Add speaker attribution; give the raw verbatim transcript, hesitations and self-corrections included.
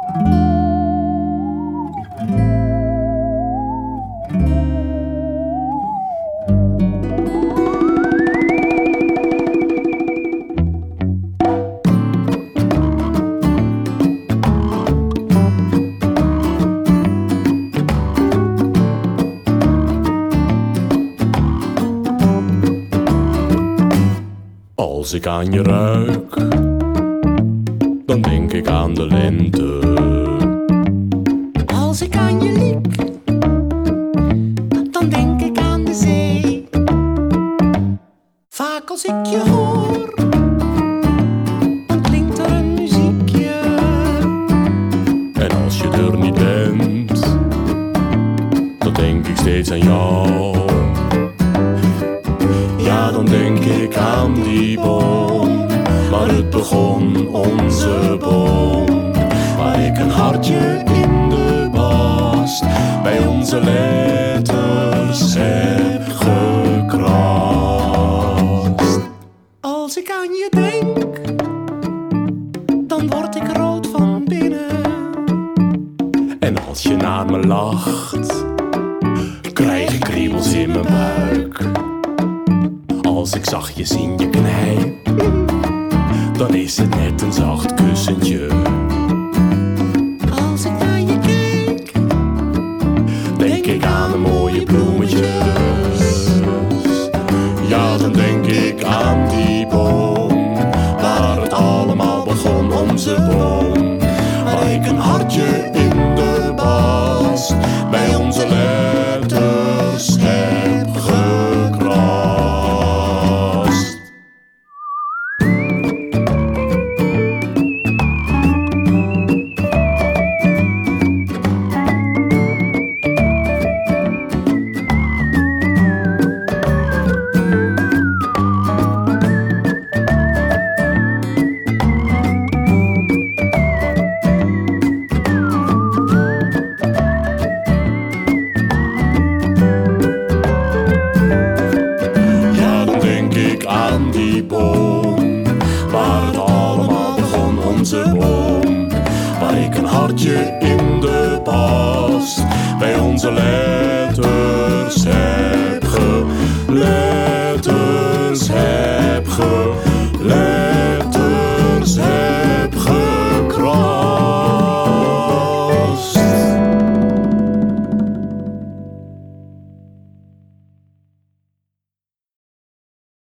Speaker 1: Als ik aan je ruik, dan denk ik aan de lente.
Speaker 2: Als ik aan je liek, dan denk ik aan de zee. Vaak als ik je hoor, dan klinkt er een muziekje.
Speaker 1: En als je er niet bent, dan denk ik steeds aan jou. Ja, dan denk ik aan die boom, maar het begon onze boom. Waar ik een hartje in de bast bij onze letters heb gekrast.
Speaker 2: Als ik aan je denk, dan word ik rood van binnen.
Speaker 1: En als je naar me lacht, krijg ik kriebels in mijn buik. Als ik zachtjes in je knijp, dan is het net een zacht kussentje.
Speaker 2: Als ik naar je kijk,
Speaker 1: Denk ik aan de mooie bloemetjes. Ja, dan denk ik aan die boom, waar het allemaal begon, onze boom.